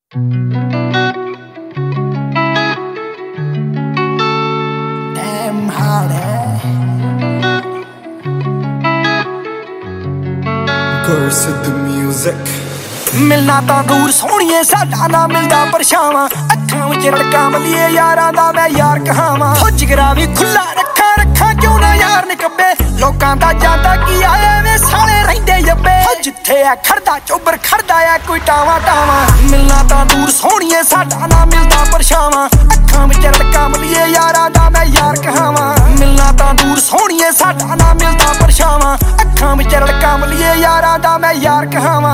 Damn hard Girls with the music मिलना तां दूर सोहणीए साडा ना मिलदा परछावां अखां विच रड़का मलीए यारां दा मैं यार कहावां हो जिगरा भी खुला रखा क्यों ना यार निकब्बे लोकां दा जांदा की आए वे साले रहिंदे यब्बे हो जिथे आ खड़दा चोबर खड़दा आ कोई टावां टावां मिलना तां दूर सोहणीए साडा ना मिलदा परछावां अखां विच रड़का मलीए यारां दा मैं यार कहावां मिलना तां दूर सोहणीए साडा ना मिलदा परछावां अखां विच रड़का मलीए यारां दा मैं यार कहावां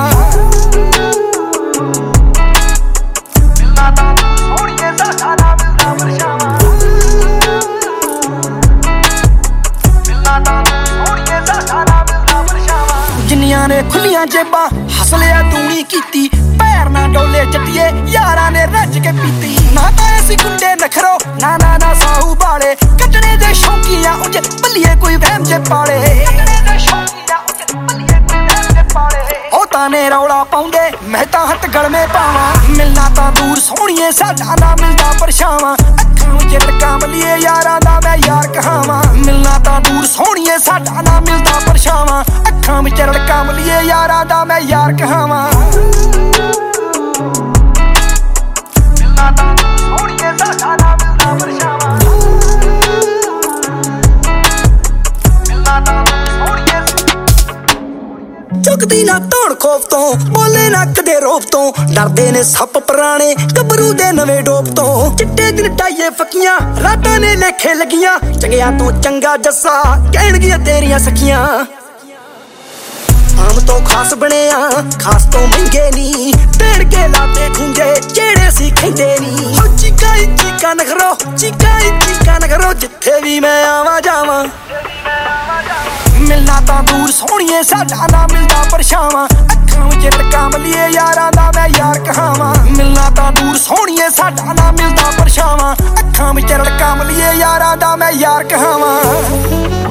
जिन्नियां ने खुलियां जेबां हसलिया दूनी कीती पैर ना डोले चट्टिए यारां ने रज के पीती ना तां असीं गुंडे नखरो ना ना ना साहू बाले कटने दे शौकीया उज बल्लिए कोई वहम जे पाले ओ ताने रौला पाउंदे मैं तां हथ गल में पावां मिलना तां दूर सोहणीए साडा ना मिलदा परछावां अखां विच रड़का मलीए यारां दा मैं यार कहावां मिलना तां दूर सोहणीए साडा ना मिलदा परछावां अखां विच रड़का मलीए यारां दा मैं यार कहावां मिलना तां दूर सोहणीए साडा ना मिलदा परछावां मिलना तां दूर सोहणीए चुकदी ना धौण खौफ तो बोले ना कदे रोप तो डरदे ने सप पुराने गबरू दे नवे डोप तो चिट्टे दिन टाइए फकियां रातां ने लेखे लगियां चंगिया तो चंगा जस्सा कहणगियां तेरियां सखियां आम तो खास बनिया खास तो महंगे नी तेड़ के लाते खूंगे जेड़े सी खैंदे नी हो चीका नखरो जिथे भी मैं आवां जावां मिलना तां दूर सोहणीए साडा ना मिलदा परछावां अखां विच रड़का मलीए यारां दा मैं यार कहावां मिलना तां दूर सोहणीए साडा ना मिलदा परछावां अखां विच रड़का मलीए यारां दा मैं यार कहावां